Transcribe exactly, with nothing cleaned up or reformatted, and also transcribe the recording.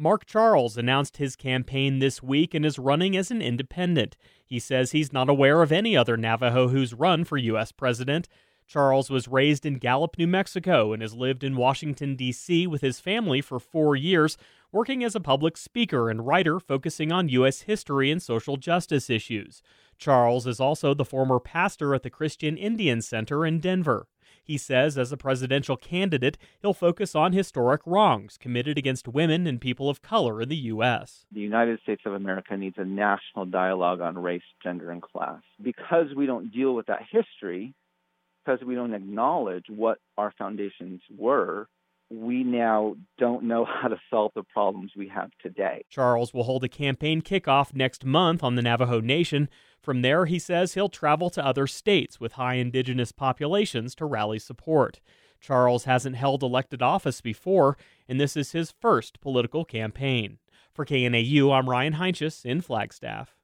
Mark Charles announced his campaign this week and is running as an independent. He says he's not aware of any other Navajo who's run for U S president. Charles was raised in Gallup, New Mexico, and has lived in Washington, D C with his family for four years, working as a public speaker and writer focusing on U S history and social justice issues. Charles is also the former pastor at the Christian Indian Center in Denver. He says as a presidential candidate, he'll focus on historic wrongs committed against women and people of color in the U S. The United States of America needs a national dialogue on race, gender, and class. Because we don't deal with that history, because we don't acknowledge what our foundations were, we now don't know how to solve the problems we have today. Charles will hold a campaign kickoff next month on the Navajo Nation. From there, he says he'll travel to other states with high indigenous populations to rally support. Charles hasn't held elected office before, and this is his first political campaign. For K N A U, I'm Ryan Heinches in Flagstaff.